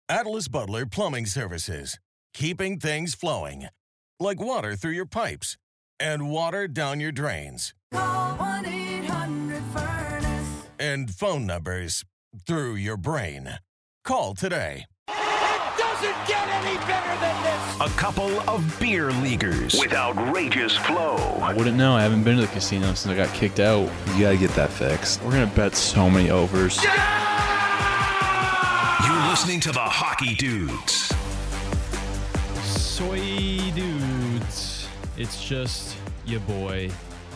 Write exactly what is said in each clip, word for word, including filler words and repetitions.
Atlas Butler Plumbing Services. Keeping things flowing. Like water through your pipes and water down your drains. Call one eight hundred furnace. And phone numbers through your brain. Call today. It doesn't get any better than this. A couple of beer leaguers with outrageous flow. I wouldn't know. I haven't been to the casino since I got kicked out. You gotta get that fixed. We're gonna bet so many overs. Yeah! You're listening to the Hockey Dudes. Soy dudes. It's just your boy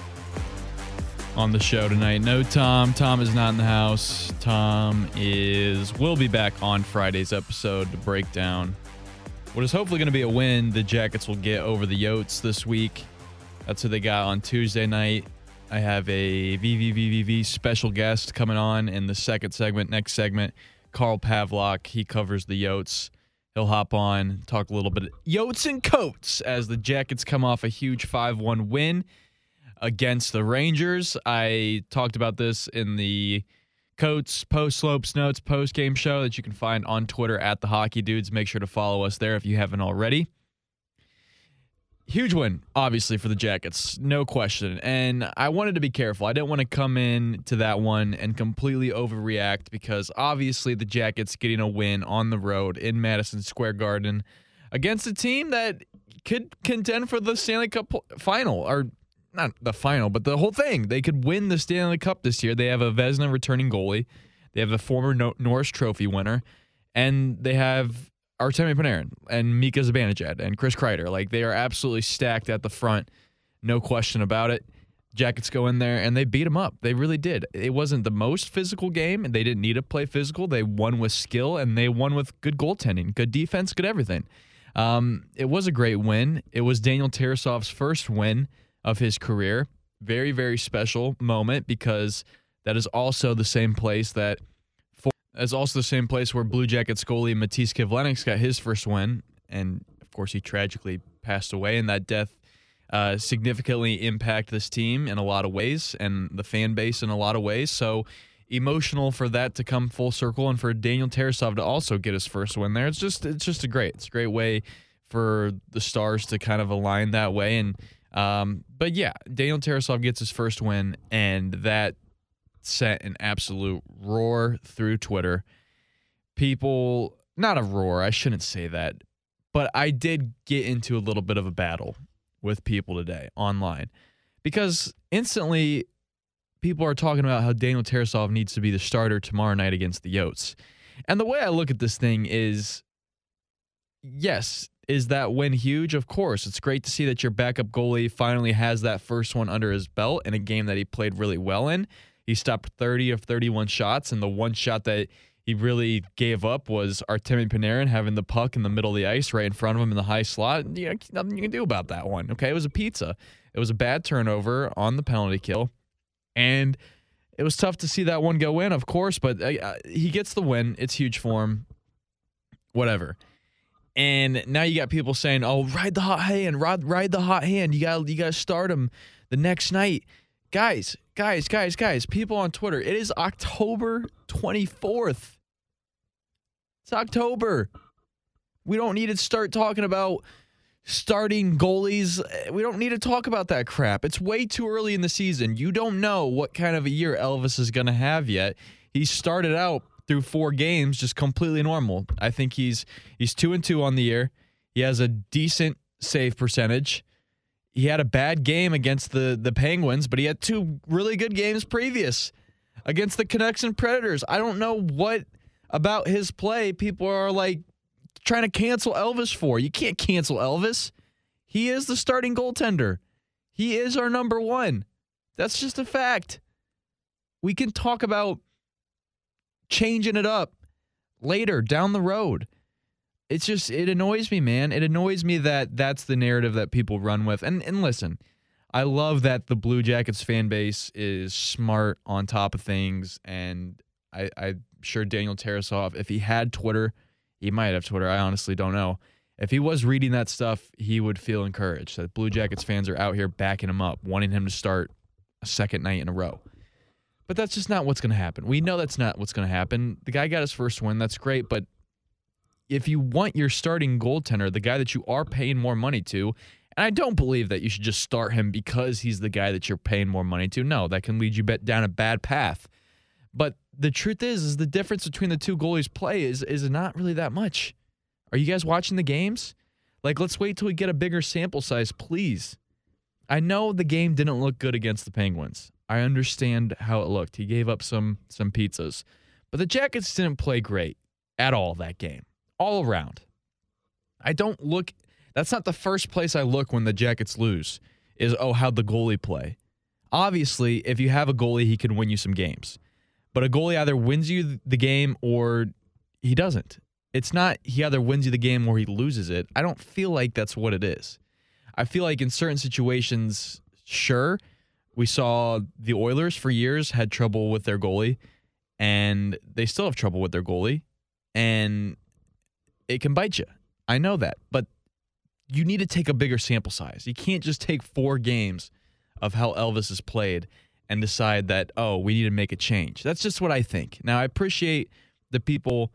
on the show tonight. No Tom. Tom is not in the house. Tom is will be back on Friday's episode to break down what is hopefully going to be a win the Jackets will get over the Yotes this week. That's who they got on Tuesday night. I have a V V V V V special guest coming on in the second segment, next segment. Carl Pavlock. He covers the Yotes. He'll hop on, talk a little bit of Yotes and Coats as the Jackets come off a huge five one win against the Rangers. I talked about this in the Coats post-slopes notes post-game show that you can find on Twitter at the Hockey Dudes. Make sure to follow us there if you haven't already. Huge win, obviously, for the Jackets, no question. And I wanted to be careful. I didn't want to come in to that one and completely overreact because obviously the Jackets getting a win on the road in Madison Square Garden against a team that could contend for the Stanley Cup final, or not the final, but the whole thing. They could win the Stanley Cup this year. They have a Vezina returning goalie. They have a former no- Norris Trophy winner. And they have Artemi Panarin and Mika Zibanejad and Chris Kreider. Like, they are absolutely stacked at the front. No question about it. Jackets go in there, and they beat them up. They really did. It wasn't the most physical game, and they didn't need to play physical. They won with skill, and they won with good goaltending, good defense, good everything. Um, it was a great win. It was Daniel Tarasov's first win of his career. Very, very special moment because that is also the same place that It's also the same place where Blue Jackets goalie Matisse Kivlenieks got his first win, and of course he tragically passed away, and that death uh, significantly impacted this team in a lot of ways and the fan base in a lot of ways. So emotional for that to come full circle and for Daniel Tarasov to also get his first win there. It's just it's just a great it's a great way for the stars to kind of align that way. And um, but yeah, Daniel Tarasov gets his first win, and that sent an absolute roar through Twitter. People, not a roar, I shouldn't say that, but I did get into a little bit of a battle with people today online because instantly people are talking about how Daniel Tarasov needs to be the starter tomorrow night against the Yotes. And the way I look at this thing is, yes, is that win huge? Of course. It's great to see that your backup goalie finally has that first one under his belt in a game that he played really well in. He stopped thirty of thirty-one shots, and the one shot that he really gave up was Artemi Panarin having the puck in the middle of the ice right in front of him in the high slot. You know, nothing you can do about that one, okay? It was a pizza. It was a bad turnover on the penalty kill, and it was tough to see that one go in, of course, but uh, he gets the win. It's huge for him. Whatever. And now you got people saying, oh, ride the hot hand, ride, ride the hot hand. You got you got to start him the next night. Guys, guys, guys, guys, people on Twitter, it is October twenty-fourth. It's October. We don't need to start talking about starting goalies. We don't need to talk about that crap. It's way too early in the season. You don't know what kind of a year Elvis is going to have yet. He started out through four games just completely normal. I think he's he's two and two on the year. He has a decent save percentage. He had a bad game against the, the Penguins, but he had two really good games previous against the Canucks and Predators. I don't know what about his play people are like trying to cancel Elvis for. You can't cancel Elvis. He is the starting goaltender. He is our number one. That's just a fact. We can talk about changing it up later down the road. It's just, it annoys me, man. It annoys me that that's the narrative that people run with. And and listen, I love that the Blue Jackets fan base is smart, on top of things, and I, I'm sure Daniel Tarasov, if he had Twitter, he might have Twitter, I honestly don't know. If he was reading that stuff, he would feel encouraged that Blue Jackets fans are out here backing him up, wanting him to start a second night in a row. But that's just not what's going to happen. We know that's not what's going to happen. The guy got his first win. That's great, but if you want your starting goaltender, the guy that you are paying more money to, and I don't believe that you should just start him because he's the guy that you're paying more money to. No, that can lead you down a bad path. But the truth is, is the difference between the two goalies' play is is not really that much. Are you guys watching the games? Like, let's wait till we get a bigger sample size, please. I know the game didn't look good against the Penguins. I understand how it looked. He gave up some some pizzas. But the Jackets didn't play great at all that game. All around. I don't look... That's not the first place I look when the Jackets lose, is, oh, how'd the goalie play? Obviously, if you have a goalie, he can win you some games. But a goalie either wins you the game or he doesn't. It's not he either wins you the game or he loses it. I don't feel like that's what it is. I feel like in certain situations, sure, we saw the Oilers for years had trouble with their goalie, and they still have trouble with their goalie, and it can bite you. I know that, but you need to take a bigger sample size. You can't just take four games of how Elvis has played and decide that, oh, we need to make a change. That's just what I think. Now, I appreciate the people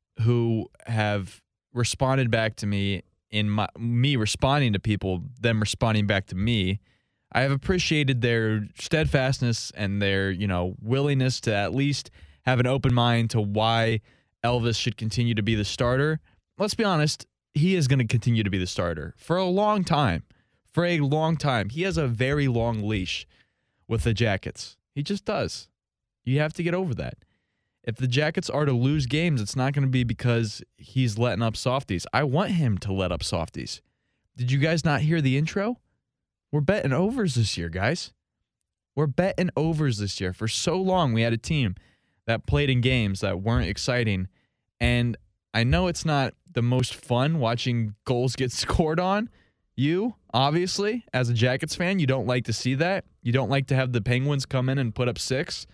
who have responded back to me in my, me responding to people, them responding back to me. I have appreciated their steadfastness and their, you know, willingness to at least have an open mind to why Elvis should continue to be the starter. Let's be honest, he is going to continue to be the starter for a long time. For a long time. He has a very long leash with the Jackets. He just does. You have to get over that. If the Jackets are to lose games, it's not going to be because he's letting up softies. I want him to let up softies. Did you guys not hear the intro? We're betting overs this year, guys. We're betting overs this year. For so long, we had a team that played in games that weren't exciting. And I know it's not the most fun watching goals get scored on. You, obviously, as a Jackets fan, you don't like to see that. You don't like to have the Penguins come in and put up six.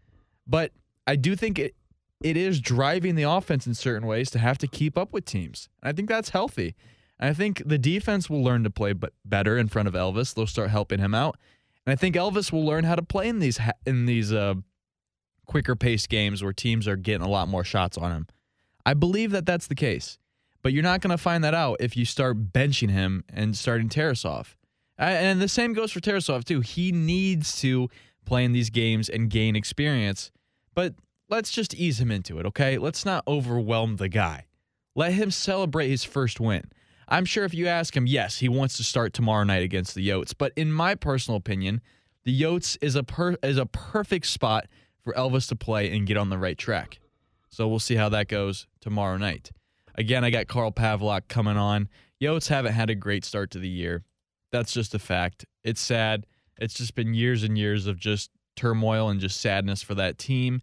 But I do think it it is driving the offense in certain ways to have to keep up with teams. And I think that's healthy. And I think the defense will learn to play b- better in front of Elvis. They'll start helping him out. And I think Elvis will learn how to play in these ha- in these uh, quicker paced games where teams are getting a lot more shots on him. I believe that that's the case. But you're not going to find that out if you start benching him and starting Tarasov. And the same goes for Tarasov, too. He needs to play in these games and gain experience. But let's just ease him into it, okay? Let's not overwhelm the guy. Let him celebrate his first win. I'm sure if you ask him, yes, he wants to start tomorrow night against the Yotes. But in my personal opinion, the Yotes is a per- is a perfect spot for Elvis to play and get on the right track. So we'll see how that goes tomorrow night. Again, I got Carl Pavlock coming on. Yotes haven't had a great start to the year. That's just a fact. It's sad. It's just been years and years of just turmoil and just sadness for that team.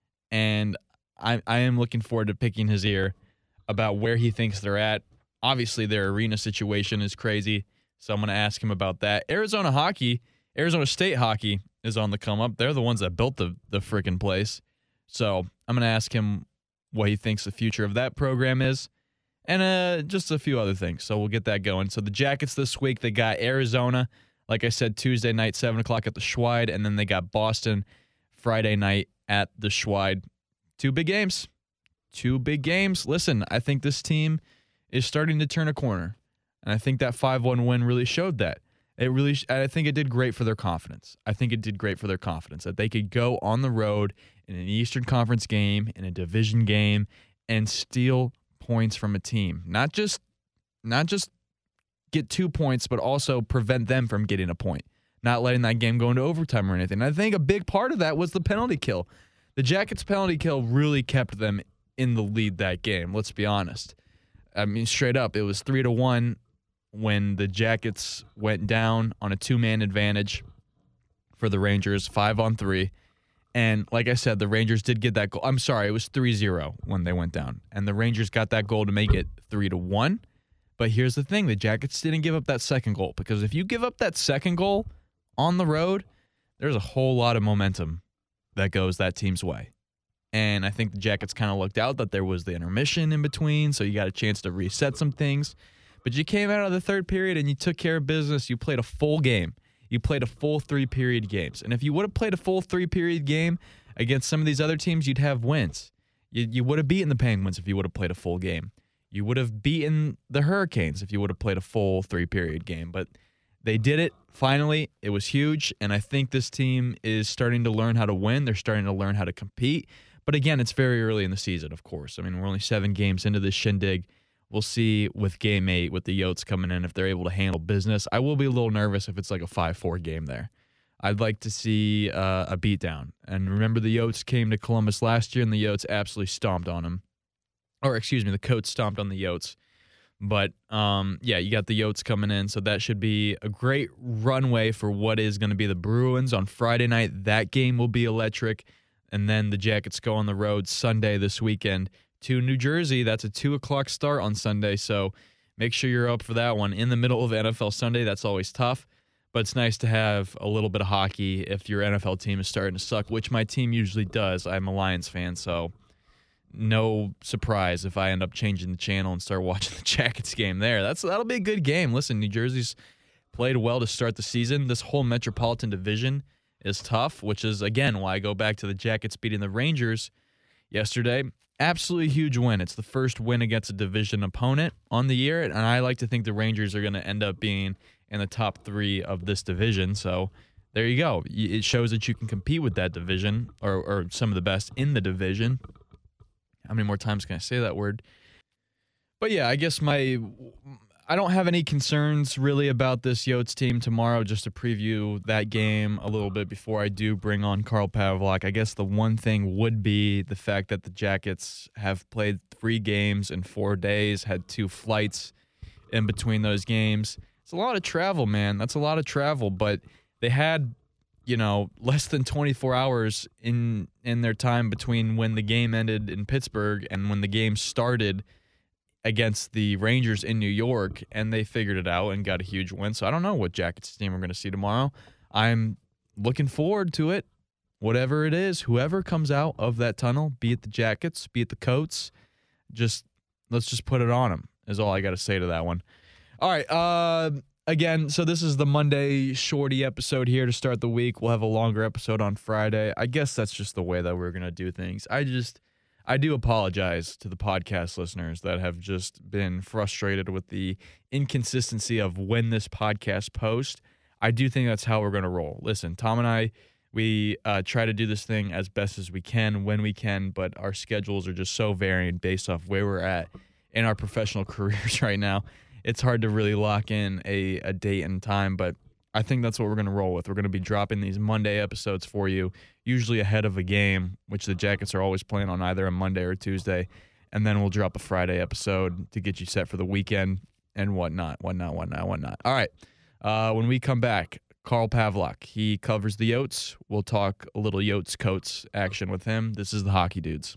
And I, I am looking forward to picking his ear about where he thinks they're at. Obviously, their arena situation is crazy, so I'm going to ask him about that. Arizona hockey, Arizona State hockey is on the come up. They're the ones that built the, the freaking place. So I'm going to ask him what he thinks the future of that program is, and uh, just a few other things. So we'll get that going. So the Jackets this week, they got Arizona, like I said, Tuesday night, seven o'clock at the Schweid, and then they got Boston Friday night at the Schweid. Two big games. Two big games. Listen, I think this team is starting to turn a corner, and I think that five one win really showed that. It really, I think it did great for their confidence. I think it did great for their confidence that they could go on the road in an Eastern Conference game, in a division game, and steal points from a team. Not just, not just get two points, but also prevent them from getting a point. Not letting that game go into overtime or anything. And I think a big part of that was the penalty kill. The Jackets' penalty kill really kept them in the lead that game. Let's be honest. I mean, straight up, it was three to one when the Jackets went down on a two-man advantage for the Rangers, five on three. And like I said, the Rangers did get that goal. I'm sorry, it was three zero when they went down. And the Rangers got that goal to make it three to one. But here's the thing, the Jackets didn't give up that second goal. Because if you give up that second goal on the road, there's a whole lot of momentum that goes that team's way. And I think the Jackets kind of looked out that there was the intermission in between, so you got a chance to reset some things. But you came out of the third period and you took care of business. You played a full game. You played a full three-period games. And if you would have played a full three-period game against some of these other teams, you'd have wins. You, you would have beaten the Penguins if you would have played a full game. you would have beaten the Hurricanes if you would have played a full three-period game. But they did it. Finally, it was huge, and I think this team is starting to learn how to win. They're starting to learn how to compete. But again, it's very early in the season, of course. I mean, we're only seven games into this shindig. We'll see with game eight, with the Yotes coming in, if they're able to handle business. I will be a little nervous if it's like a five four game there. I'd like to see uh, a beatdown. And remember, the Yotes came to Columbus last year, and the Yotes absolutely stomped on them. Or, excuse me, the Coats stomped on the Yotes. But, um, yeah, you got the Yotes coming in, so that should be a great runway for what is going to be the Bruins on Friday night. That game will be electric. And then the Jackets go on the road Sunday this weekend to New Jersey. That's a two o'clock start on Sunday, so make sure you're up for that one. In the middle of N F L Sunday, that's always tough. But it's nice to have a little bit of hockey if your N F L team is starting to suck, which my team usually does. I'm a Lions fan, so no surprise if I end up changing the channel and start watching the Jackets game there. That's That'll be a good game. Listen, New Jersey's played well to start the season. This whole Metropolitan Division is tough, which is, again, why I go back to the Jackets beating the Rangers yesterday. Absolutely huge win. It's the first win against a division opponent on the year, and I like to think the Rangers are going to end up being in the top three of this division. So there you go. It shows that you can compete with that division, or, or some of the best in the division. How many more times can I say that word? But yeah, I guess my I don't have any concerns really about this Yotes team tomorrow. Just to preview that game a little bit before I do bring on Karl Pavlak. I guess the one thing would be the fact that the Jackets have played three games in four days, had two flights in between those games. It's a lot of travel, man. That's a lot of travel, but they had, you know, less than twenty-four hours in in their time between when the game ended in Pittsburgh and when the game started against the Rangers in New York, and they figured it out and got a huge win. So I don't know what Jackets team we're going to see tomorrow. I'm looking forward to it. Whatever it is, whoever comes out of that tunnel, be it the Jackets, be it the Coats, just let's just put it on them is all I got to say to that one. All right, uh, again, so this is the Monday shorty episode here to start the week. We'll have a longer episode on Friday. I guess that's just the way that we're going to do things. I just... I do apologize to the podcast listeners that have just been frustrated with the inconsistency of when this podcast posts. I do think that's how we're going to roll. Listen, Tom and I, we uh, try to do this thing as best as we can when we can, but our schedules are just so varying based off where we're at in our professional careers right now. It's hard to really lock in a, a date and time, but I think that's what we're going to roll with. We're going to be dropping these Monday episodes for you, usually ahead of a game, which the Jackets are always playing on either a Monday or Tuesday, and then we'll drop a Friday episode to get you set for the weekend and whatnot, whatnot, whatnot, whatnot. All right, uh, when we come back, Karl Pavlak, he covers the Yotes. We'll talk a little Yotes Coats action with him. This is the Hockey Dudes.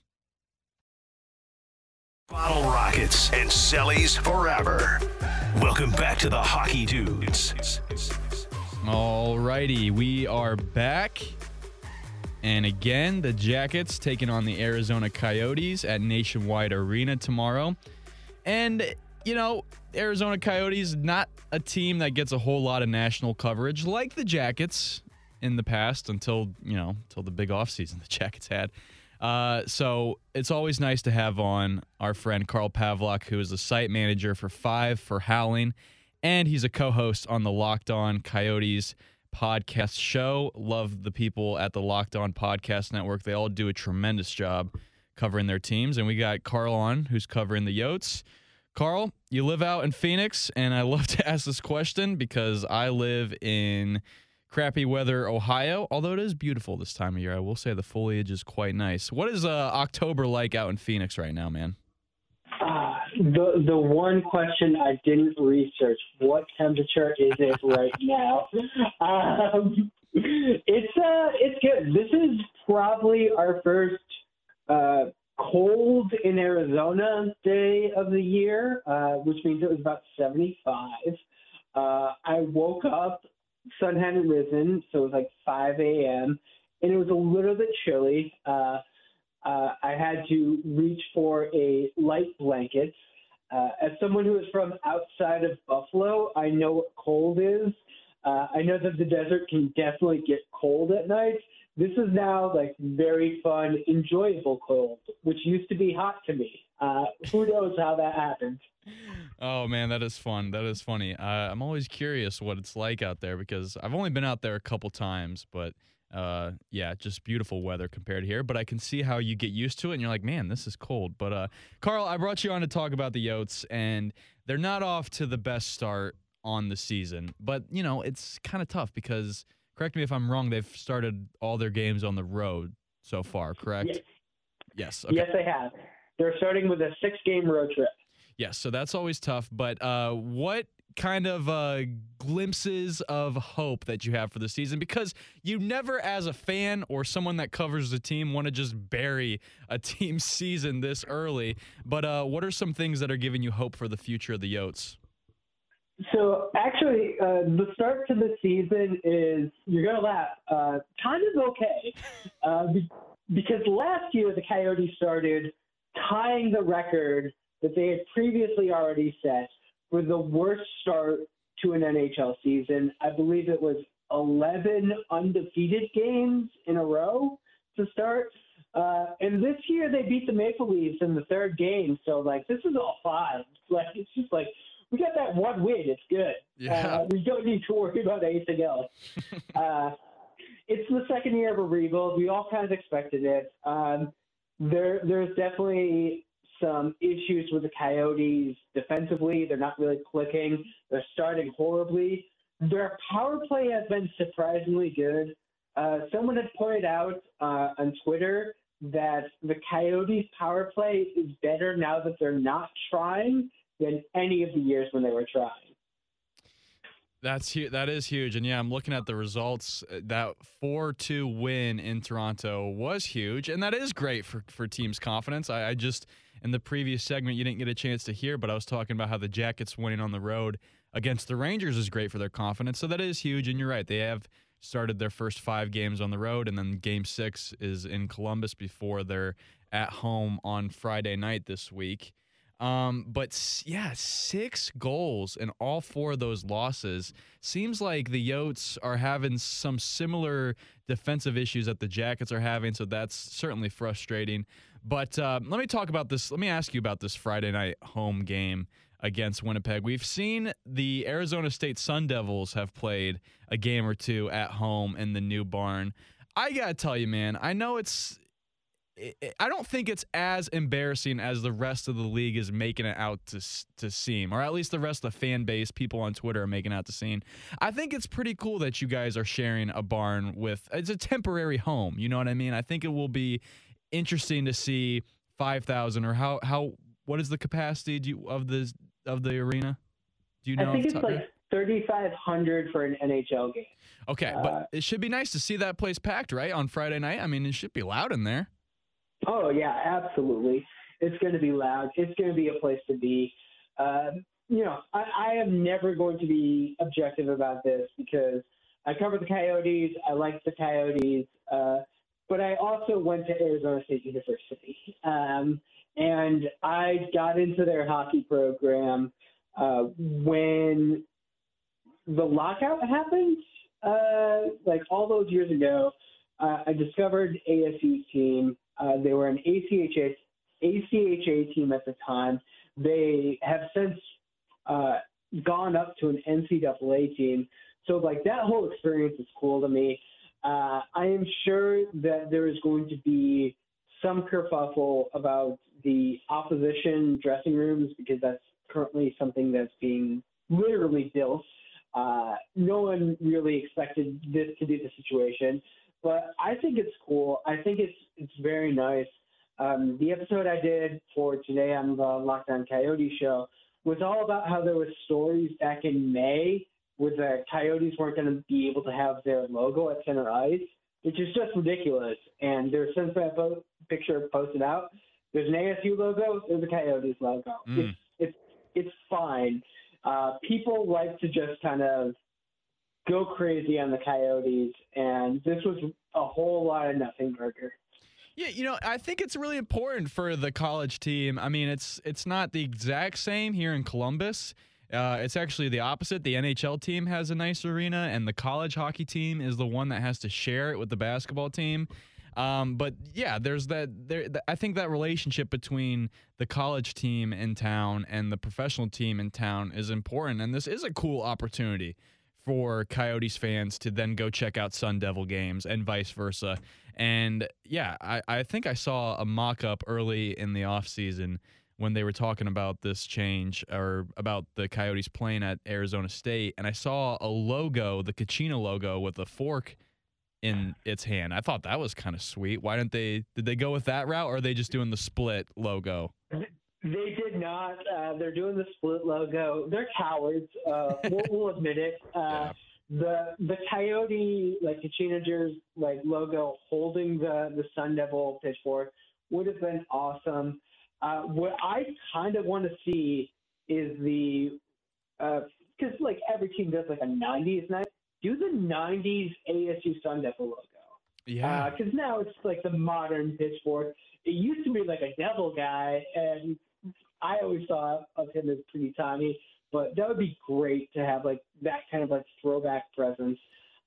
Bottle Rockets and Sellies forever. Welcome back to the Hockey Dudes. All righty, we are back. And again, the Jackets taking on the Arizona Coyotes at Nationwide Arena tomorrow. And, you know, Arizona Coyotes, not a team that gets a whole lot of national coverage like the Jackets in the past until, you know, until the big offseason the Jackets had. Uh, so it's always nice to have on our friend Karl Pavlak, who is the site manager for Five for Howling, and he's a co-host on the Locked On Coyotes podcast show. Love the people at the Locked On Podcast Network. They all do a tremendous job covering their teams, and we got Karl on, who's covering the Yotes. Karl, you live out in Phoenix, and I love to ask this question because I live in crappy weather Ohio, although it is beautiful this time of year. I will say the foliage is quite nice. What is uh, October like out in Phoenix right now, man? Uh, the the one question I didn't research, what temperature is it right now? Um, it's uh, it's good. This is probably our first uh, cold in Arizona day of the year, uh, which means it was about seventy-five. Uh, I woke up, sun hadn't risen, so it was like five a.m., and it was a little bit chilly. Uh, uh, I had to reach for a light blanket. Uh, as someone who is from outside of Buffalo, I know what cold is. Uh, I know that the desert can definitely get cold at night. This is now like very fun, enjoyable cold, which used to be hot to me. Uh, who knows how that happened? Oh man, that is fun. That is funny. Uh, I'm always curious what it's like out there because I've only been out there a couple times, but uh, yeah, just beautiful weather compared to here. But I can see how you get used to it, and you're like, man, this is cold. But uh, Carl, I brought you on to talk about the Yotes, and they're not off to the best start on the season. But you know, it's kind of tough because, correct me if I'm wrong, they've started all their games on the road so far, correct? Yes, yes. Okay. yes they have. They're starting with a six-game road trip. Yes, so that's always tough. But uh, what kind of uh, glimpses of hope that you have for the season? Because you never, as a fan or someone that covers the team, want to just bury a team's season this early. But uh, what are some things that are giving you hope for the future of the Yotes? So actually, uh, the start to the season is, you're going to laugh, uh, kind of okay. Uh, be- because last year the Coyotes started tying the record that they had previously already set for the worst start to an N H L season. I believe it was eleven undefeated games in a row to start. Uh, and this year they beat the Maple Leafs in the third game. So, like, this is all fine. Like, it's just like, we got that one win. It's good. Yeah. Uh, we don't need to worry about anything else. uh, it's the second year of a rebuild. We all kind of expected it. Um, there, there's definitely some issues with the Coyotes defensively. They're not really clicking. They're starting horribly. Their power play has been surprisingly good. Uh, someone had pointed out uh, on Twitter that the Coyotes' power play is better now that they're not trying than any of the years when they were trying. That's hu- that is huge. And yeah, I'm looking at the results. That four two win in Toronto was huge, and that is great for, for teams' confidence. I, I just, in the previous segment, you didn't get a chance to hear, but I was talking about how the Jackets winning on the road against the Rangers is great for their confidence. So that is huge, and you're right. They have started their first five games on the road, and then game six is in Columbus before they're at home on Friday night this week. Um, but yeah, six goals in all four of those losses. Seems like the Yotes are having some similar defensive issues that the Jackets are having, so that's certainly frustrating. But uh, let me talk about this. Let me ask you about this Friday night home game against Winnipeg. We've seen the Arizona State Sun Devils have played a game or two at home in the new barn. I gotta tell you, man, I know it's I don't think it's as embarrassing as the rest of the league is making it out to to seem, or at least the rest of the fan base, people on Twitter are making it out to seem. I think it's pretty cool that you guys are sharing a barn with, it's a temporary home, you know what I mean? I think it will be interesting to see five thousand or how, how what is the capacity do you, of the of the arena? Do you know? I think it's Tucker? like thirty-five hundred for an N H L game. Okay, uh, but it should be nice to see that place packed, right, on Friday night? I mean, it should be loud in there. Oh, yeah, absolutely. It's going to be loud. It's going to be a place to be. Uh, you know, I, I am never going to be objective about this because I cover the Coyotes. I like the Coyotes. Uh, but I also went to Arizona State University. Um, and I got into their hockey program uh, when the lockout happened, uh, like all those years ago. Uh, I discovered A S U's team. Uh, they were an A C H A, A C H A team at the time. They have since uh, gone up to an N C double A team. So, like, that whole experience is cool to me. Uh, I am sure that there is going to be some kerfuffle about the opposition dressing rooms because that's currently something that's being literally built. Uh, no one really expected this to be the situation. But I think it's cool. I think it's it's very nice. Um, the episode I did for today on the Lockdown Coyote show was all about how there were stories back in May where the Coyotes weren't going to be able to have their logo at center ice, which is just ridiculous. And there's since that po- picture posted out, there's an A S U logo, there's a Coyotes logo. Mm. It's it's it's fine. Uh, people like to just kind of go crazy on the Coyotes, and this was a whole lot of nothing burger. Yeah, you know, I think it's really important for the college team. I mean, it's it's not the exact same here in Columbus. Uh, it's actually the opposite. The N H L team has a nice arena, and the college hockey team is the one that has to share it with the basketball team. Um, but yeah, there's that. There, I think that relationship between the college team in town and the professional team in town is important, and this is a cool opportunity for Coyotes fans to then go check out Sun Devil games and vice versa. And yeah, I, I think I saw a mock-up early in the offseason when they were talking about this change or about the Coyotes playing at Arizona State, and I saw a logo, the Kachina logo, with a fork in its hand. I thought that was kind of sweet. Why didn't they – did they go with that route, or are they just doing the split logo? They did not. Uh, they're doing the split logo. They're cowards. Uh, we'll, we'll admit it. Uh, Yeah. The the Coyote, like Kachina Jersey, like logo holding the, the Sun Devil pitchfork would have been awesome. Uh, what I kind of want to see is the because uh, like every team does like a nineties night. Do the nineties A S U Sun Devil logo. Yeah. Because uh, now it's like the modern pitchfork. It used to be like a devil guy, and I always thought of him as pretty tiny. But that would be great to have like that kind of like throwback presence.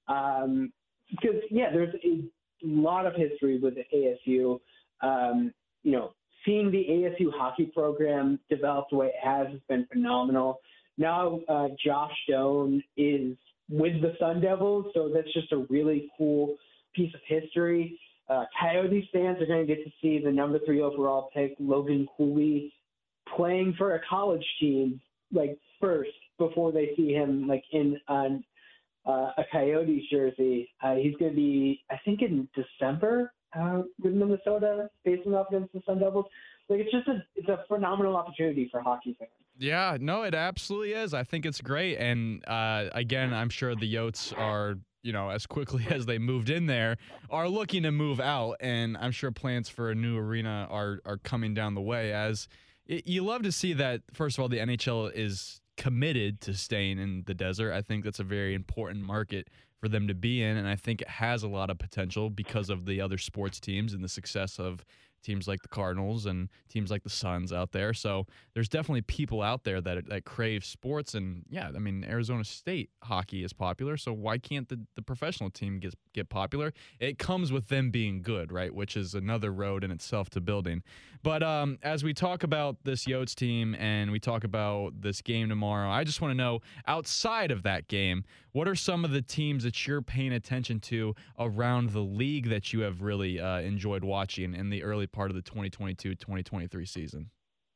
Um, because yeah, there's a lot of history with the A S U. Um, you know, seeing the A S U hockey program develop the way it has has been phenomenal. Now uh, Josh Stone is with the Sun Devils, so that's just a really cool piece of history. Uh, Coyotes fans are going to get to see the number three overall pick, Logan Cooley, playing for a college team, like first before they see him like in on uh, a Coyotes jersey. Uh, he's going to be, I think, in December uh, with Minnesota, facing off against the Sun Devils. Like it's just a it's a phenomenal opportunity for hockey fans. Yeah, no, it absolutely is. I think it's great, and uh, again, I'm sure the Yotes are, you know, as quickly as they moved in there, are looking to move out, and I'm sure plans for a new arena are are coming down the way. As it, you love to see that, first of all, the N H L is committed to staying in the desert. I think that's a very important market for them to be in, and I think it has a lot of potential because of the other sports teams and the success of teams like the Cardinals and teams like the Suns out there. So there's definitely people out there that that crave sports. And yeah, I mean, Arizona State hockey is popular, so why can't the, the professional team get, get popular? It comes with them being good, right, which is another road in itself to building. But um, as we talk about this Yotes team and we talk about this game tomorrow, I just want to know, outside of that game, what are some of the teams that you're paying attention to around the league that you have really uh, enjoyed watching in the early part of the twenty twenty-two twenty twenty-three season?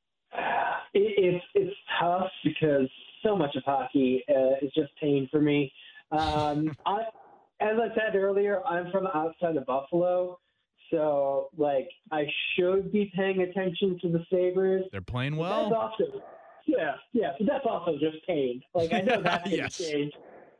It, it's it's tough because so much of hockey uh, is just pain for me. Um, I, as I said earlier, I'm from outside of Buffalo, so like I should be paying attention to the Sabres. They're playing But well. That's also yeah, yeah. But that's also just pain. Like I know that's going to Yes. change.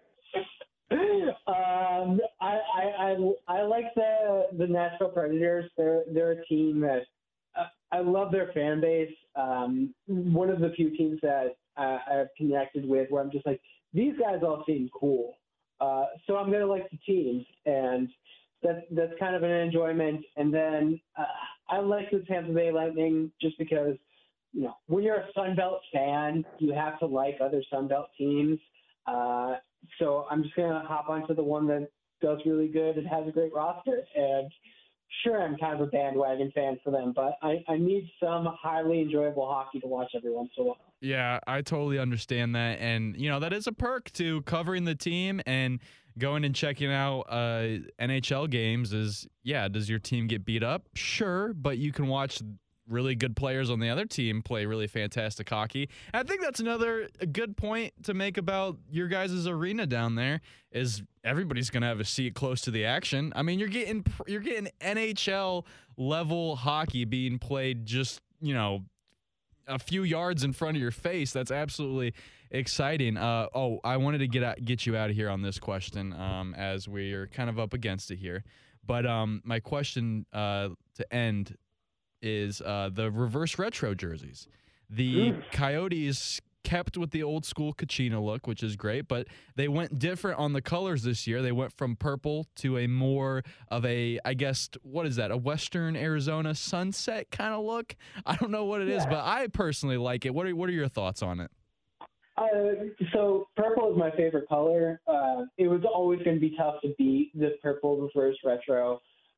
um, I, I I I like the the Nashville Predators. They're they're a team that uh, I love their fan base. Um, one of the few teams that uh, I've connected with where I'm just like, these guys all seem cool. Uh, so I'm gonna like the team, and that's that's kind of an enjoyment. And then uh, I like the Tampa Bay Lightning just because, you know, when you're a Sunbelt fan, you have to like other Sunbelt teams. Uh, so I'm just going to hop onto the one that does really good and has a great roster. And sure, I'm kind of a bandwagon fan for them, but I, I need some highly enjoyable hockey to watch every once in a while. Yeah, I totally understand that. And, you know, that is a perk to covering the team and going and checking out uh, N H L games is, yeah, does your team get beat up? Sure, but you can watch really good players on the other team play really fantastic hockey. And I think that's another good point to make about your guys' arena down there is everybody's going to have a seat close to the action. I mean, you're getting you're getting N H L level hockey being played just, you know, a few yards in front of your face. That's absolutely exciting. Uh, oh, I wanted to get out, get you out of here on this question um, as we're kind of up against it here. But um, my question uh, to end is uh, the reverse retro jerseys. The mm. Coyotes kept with the old school Kachina look, which is great, but they went different on the colors this year. They went from purple to a more of a, I guess, what is that, a Western Arizona sunset kind of look? I don't know what it yeah. is, but I personally like it. What are, what are your thoughts on it? Uh, so purple is my favorite color. Uh, it was always going to be tough to beat the purple reverse retro.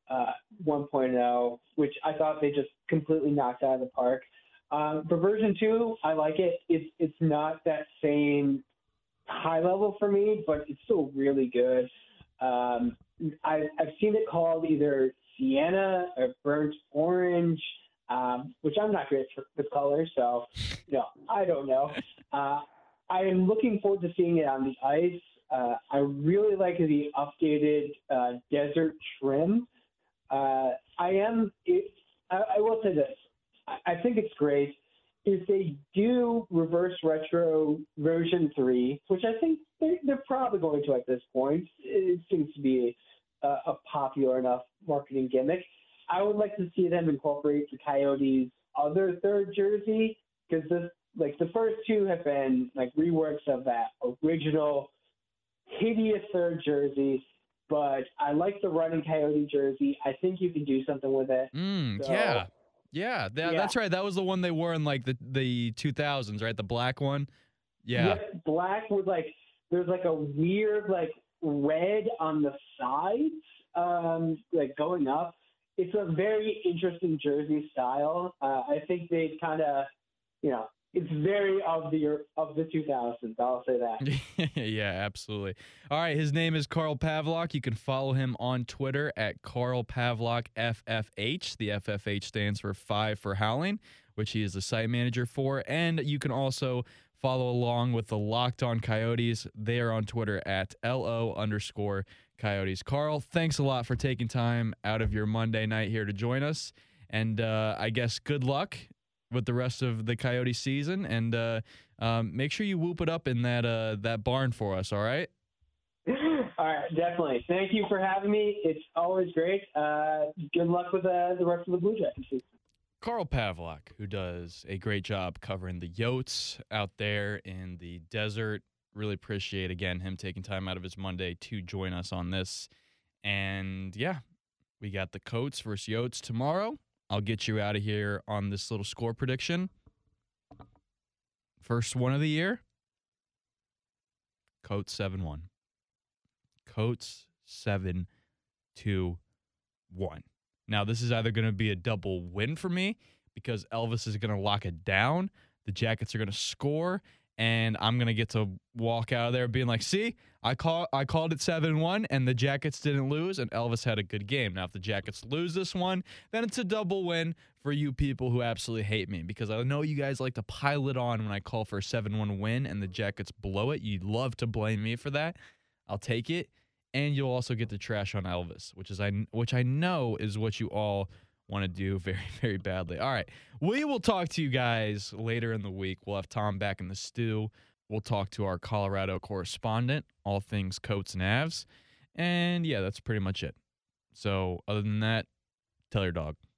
uh, one point oh, which I thought they just completely knocked out of the park. Um, for version two, I like it. It's it's not that same high level for me, but it's still really good. Um, I, I've seen it called either Sienna or Burnt Orange, um, which I'm not great for, with colors, so you know, I don't know. Uh, I am looking forward to seeing it on the ice. Uh, I really like the updated uh, desert trim. Uh, I am. It, I, I will say this. I, I think it's great. If they do reverse retro version three, which I think they're, they're probably going to at this point, it seems to be a, a popular enough marketing gimmick. I would like to see them incorporate the Coyotes' other third jersey, because this, like the first two have been like reworks of that original hideous third jersey. But I like the running Coyote jersey. I think you can do something with it. Mm, So, yeah. Yeah, that, Yeah. that's right. That was the one they wore in like the, the two thousands, right? The black one. Yeah. Yep, black with like there's like a weird like red on the sides, um, like going up. It's a very interesting jersey style. Uh, I think they kind of, you know, it's very of the of the two thousands. I'll say that. Yeah, absolutely. All right, his name is Carl Pavlock. You can follow him on Twitter at Carl Pavlock F F H. The F F H stands for Five for Howling, which he is the site manager for. And you can also follow along with the Locked On Coyotes. They are on Twitter at L O underscore Coyotes. Carl, thanks a lot for taking time out of your Monday night here to join us. And uh, I guess good luck with the rest of the Coyote season, and uh, um, make sure you whoop it up in that uh, that barn for us, all right? All right, definitely. Thank you for having me. It's always great. Uh, good luck with uh, the rest of the Blue Jackets. Carl Pavlock, who does a great job covering the Yotes out there in the desert. Really appreciate, again, him taking time out of his Monday to join us on this. And, yeah, we got the Coats versus Yotes tomorrow. I'll get you out of here on this little score prediction. First one of the year, Coats seven one. Coats seven two one. Now, this is either going to be a double win for me because Elvis is going to lock it down, the Jackets are going to score, and I'm going to get to walk out of there being like, see, I call I called it seven one, and the Jackets didn't lose, and Elvis had a good game. Now, if the Jackets lose this one, then it's a double win for you people who absolutely hate me, because I know you guys like to pile it on when I call for a seven one win and the Jackets blow it. You'd love to blame me for that. I'll take it, and you'll also get the trash on Elvis, which is I which I know is what you all want to do very, very badly. All right, we will talk to you guys later in the week. We'll have Tom back in the stew. We'll talk to our Colorado correspondent, all things Coats and Avs. And, yeah, that's pretty much it. So, other than that, tell your dog.